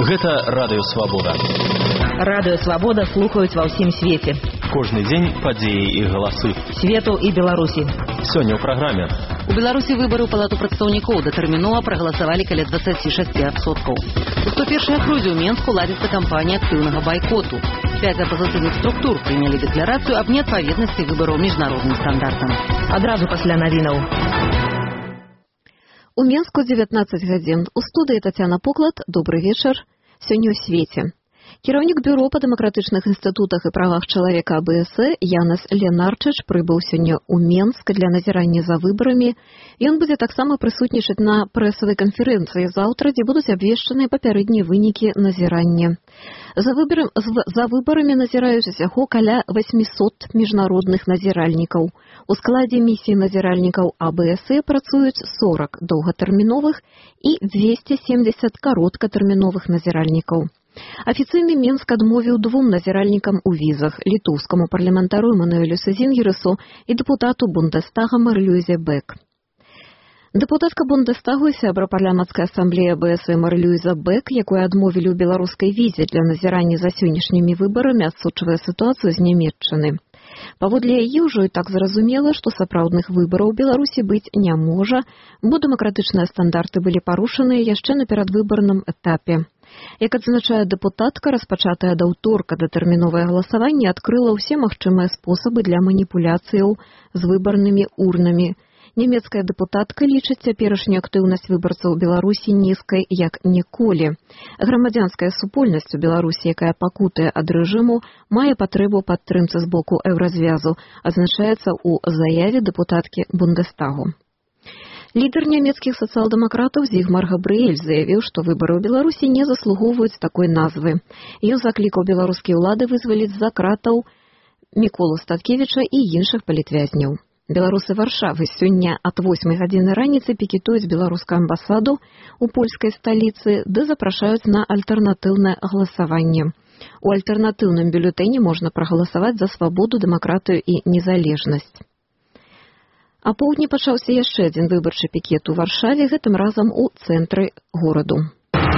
Гэта Радыё Свабода. Радыё Свабода слухаюць ва ўсім свеце. Кожны дзень падзеі і галасы. Свету і Беларусі. Сёння ў праграме. У Беларусі выбары ў палату прадстаўнікоў датэрмінова прагаласавалі каля 26%. У 101-й акрузе ў Менску ладзіцца кампанія актыўнага байкоту. 5 апазіцыйных структур прынялі дэкларацыю аб неадпаведнасці выбараў міжнародным стандартам. Адразу пасля навінаў. У Менску 19 гадзін. У студыі Тацяна Поклад. Добры вечар. Сёння ў свеце. Кіраўнік бюро па дэмакратычных інстытутах і правах чалавека АБС Янас Ленарчыч прыбыў сёння ў Менск для назірання за выбарамі. Ён будзе таксама прысутнічаць на прэсавай канферэнцыі заўтра, дзе будуць абвешчаныя папярэднія вынікі назірання. За выбарамі назіраюць усяго каля 800 міжнародных назіральнікаў. У складзе місіі назіральнікаў АБС працуюць 40 доўгатэрміновых і 270 кароткатэрміновых назіральнікаў. Афіцыйны Менск адмовіў 2 назіральнікам у візах: літоўскаму парламентару Эмануэлю Сезінгересу і дэпутату Бундестага Мары-Люізе Бек. Дэпутатка Бундестагу і сябра парламенцкай асамблеі АБС Мары-Люіза Бек, якой адмовілі ў беларускай візе для назірання за сённяшнімі выбарамі, адсочвае сітуацыю з Нямецчыны. Паводле яе ўжо і так зразумела, што сапраўдных выбараў у Беларусі быць не можа, бо дэмакратычныя стандарты былі парушаныя яшчэ на перадвыбарным этапе. Як адзначае дэпутатка, распачатае да ўторка датэрміновае галасаванне адкрыла ўсе магчымыя спосабы для маніпуляцыяў з выбарнымі урнамі. Нямецкая дэпутатка лічыць цяперашнюю актыўнасць выбарцаў у Беларусі нізкай як ніколі. Грамадзянская супольнасць у Беларусі, якая пакутае ад рэжыму, мае патрэбу падтрымцы з боку еўразвязу, адзначаецца ў заяве дэпутаткі Бундестагу. Лідар нямецкіх сацыял-дэмакратаў Зігмар Габрыэль заявіў, што выбары ў Беларусі не заслугоўваюць такой назвы. Ён заклікаў беларускія ўлады вызваліць з-за кратаў Міколу Статкевіча і іншых палітвязняў. Беларусы Варшавы сёння ад 8 гадзіны раніцы пікетуюць беларускую амбасаду ў польскай сталіцы, ды запрашаюць на альтэрнатыўнае галасаванне. У альтэрнатыўным бюлетэне можна прагаласаваць за свабоду, дэмакратыю і незалежнасць. А поўдні пачаўся яшчэ адзін выбарчы пікет у Варшаве, гэтым разам у цэнтры гораду.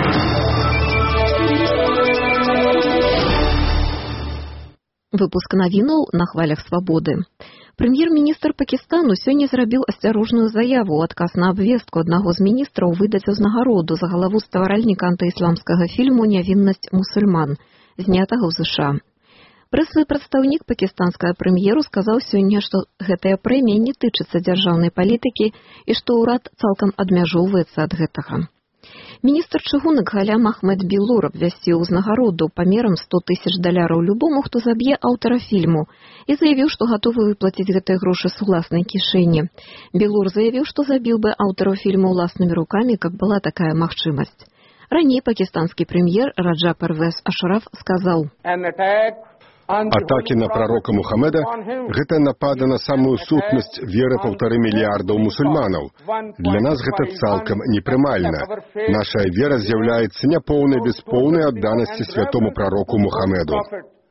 Выпуск навінаў на хвалях свабоды. Прэм'ер-міністр Пакістану сёння зрабіў асцярожную заяву ў адказ на абвестку аднаго з міністраў выдаць узнагароду за галаву стваральніка антыісламскага фільму «Нявіннасць мусульман», знятага ў ЗША. Прэсавы прадстаўнік пакістанскага прэм'еру сказаў сёння, што гэтая прэмія не тычыцца дзяржаўнай палітыкі і што ўрад цалкам адмяжоўваецца ад гэтага. Міністр чыгунак Галям Ахмед Білур абвясціў узнагароду памерам $100 000 любому, хто заб'е аўтара фільму, і заявіў, што гатовы выплаціць гэтыя грошы з уласнай кішэні. Білур заявіў, што забіў бы аўтараў фільму ўласнымі рукамі, каб была такая магчымасць. Раней пакістанскі прэм'ер Раджа Парвез Ашраф сказаў: «Атакі на прарока Мухаммеда – гэта напады на самую сутнасць веры 1,5 мільярдаў мусульманаў. Для нас гэта цалкам непрымальна. Наша вера з'яўляецца няпоўнай без поўнай адданасці святому прароку Мухаммеду».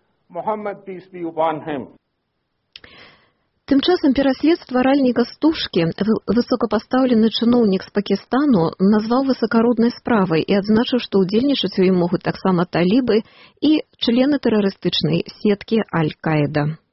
Тым часам пераслед стваральніка «Стужкі» высокапастаўлены чыноўнік з Пакістану назваў высакароднай справай і адзначыў, што ўдзельнічаць у ім могуць таксама талібы і члены тэрарыстычнай сеткі Аль-Каіда.